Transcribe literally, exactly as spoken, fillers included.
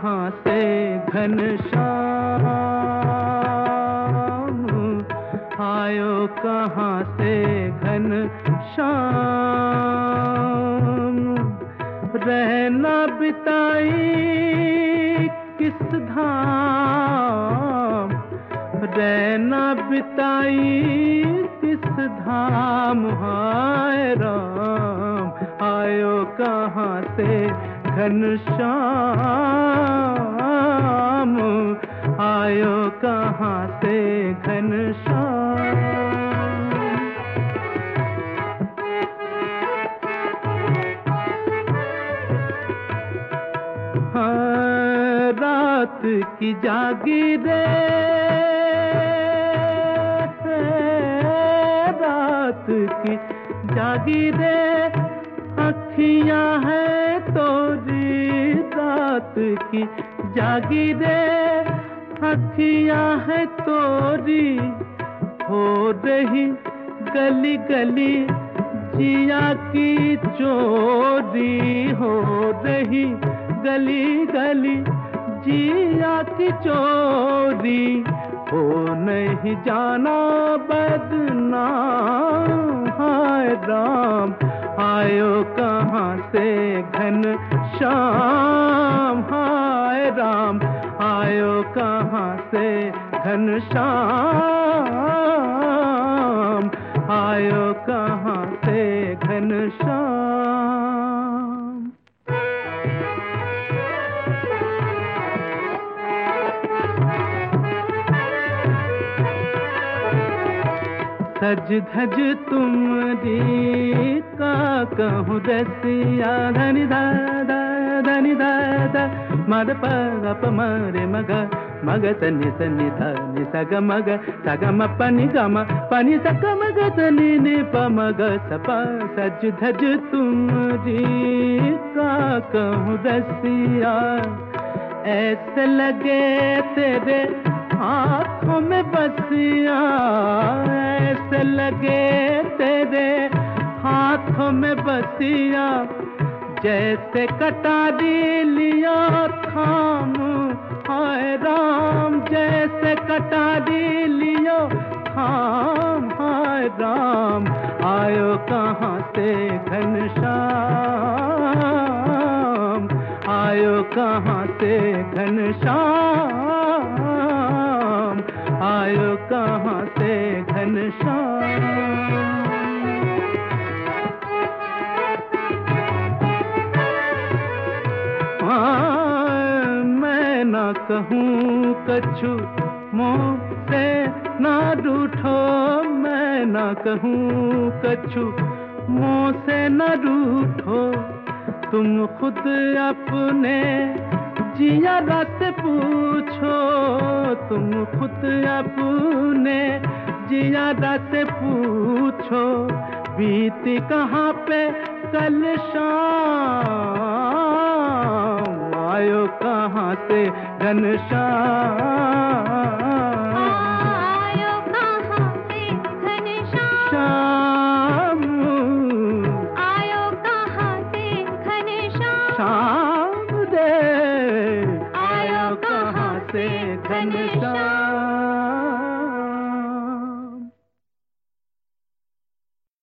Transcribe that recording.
कहाँ से घनश्याम, आयो कहाँ से घनश्याम। रहना बिताई किस धाम, रहना बिताई किस धाम, हाय राम आयो कहाँ से घनश्याम, आयो कहाँ से घनश्याम। हाँ, रात की जागीरे, रात की जागीरे अखियां है तोरी, रात की जागीरे अखियां है तोरी। हो रही गली गली जिया की चोरी, हो रही गली गली जिया की चोरी। हो नहीं जाना बदनाम, हाय राम आयो कहाँ से घनश्याम, हाय राम आयो कहाँ से घनश्याम, आयो कहाँ से घनश्याम। सज धज तुमरी का कहूँ रसिया, धनि दादा धनि दादा मद प मरे मग, मग तनि सनि धनि सग मग, सग म पनि ग म पनि सग मग तनि नि प मग सप। सज धज तुमरी का कहूँ रसिया, ऐसे लगे तेरे हाथों में बसिया, ऐसे लगे तेरे हाथों में बसिया। जैसे कटारी लिया थाम, हाय राम जैसे कटारी लियो थाम, हाय राम आयो कहाँ से घनश्याम, आयो कहाँ से घनश्याम, आयो कहाँ से घनश्याम। हाँ, मैं ना कहूँ कछु मुँह से ना रूठो, मैं ना कहूँ कछु मुँह से ना रूठो। तुम खुद अपने जिया से पूछो, तुम खुद अपने जिया से पूछो। बीती कहाँ पे कल शाम, आयो कहाँ से घनश्याम, आयो कहाँ से घनश्याम, आयो कहाँ से घनश्याम, शाम दे आयो कहाँ से घनश्याम।